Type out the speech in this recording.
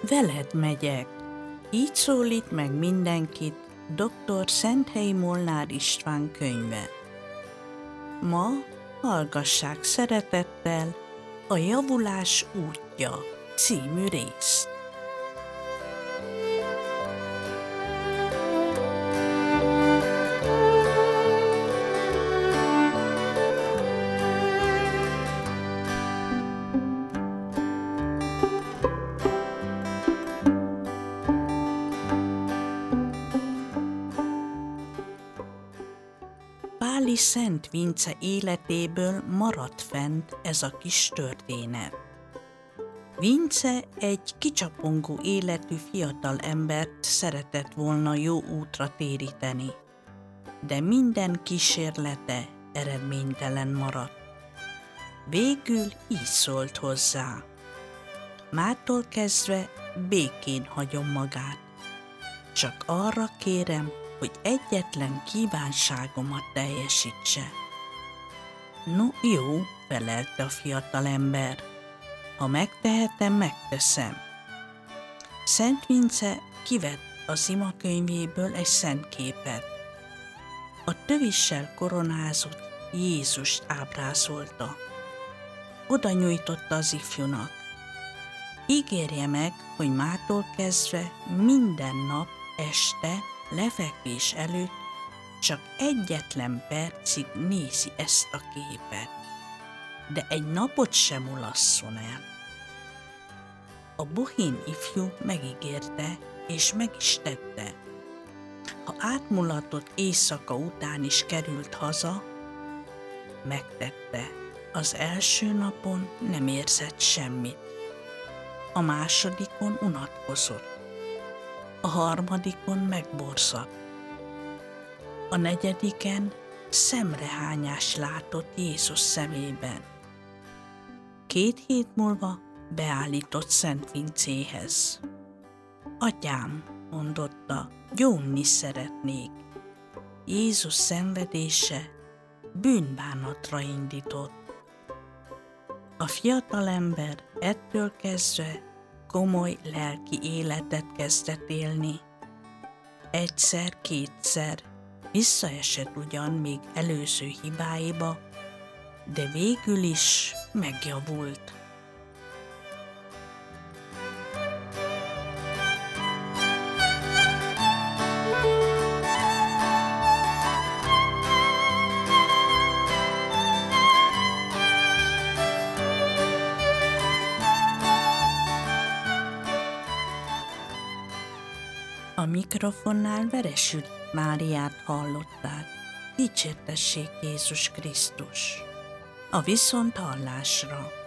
Veled megyek. Így szólít meg mindenkit dr. Szenthelyi Molnár István könyve. Ma hallgassák szeretettel a Javulás útja című részt. Páli Szent Vince életéből maradt fent ez a kis történet. Vince egy kicsapongó életű fiatal embert szeretett volna jó útra téríteni, de minden kísérlete eredménytelen maradt. Végül így szólt hozzá: mától kezdve békén hagyom magát, csak arra kérem, hogy egyetlen kívánságomat teljesítse. No jó, felelte a fiatalember, ha megtehetem, megteszem. Szent Vince kivett az imakönyvéből egy szent képet. A tövissel koronázott Jézust ábrázolta. Oda nyújtotta az ifjúnak. Ígérje meg, hogy mától kezdve minden nap este lefekvés előtt csak egyetlen percig nézi ezt a képet, de egy napot sem mulasszon el. A bohén ifjú megígérte, és meg is tette. Ha átmulatott éjszaka után is került haza, megtette. Az első napon nem érzett semmit, a másodikon unatkozott, a harmadikon megborzadt, a negyediken szemrehányás látott Jézus szemében. 2 hét múlva beállított Szent Vincéhez. Atyám, mondotta, gyónni szeretnék. Jézus szenvedése bűnbánatra indított. A fiatalember ettől kezdve komoly lelki életet kezdett élni. Egyszer-kétszer visszaesett ugyan még előző hibáiba, de végül is megjavult. A mikrofonnál Veres Judit Máriát hallották. Dicsértessék Jézus Krisztus! A viszonthallásra!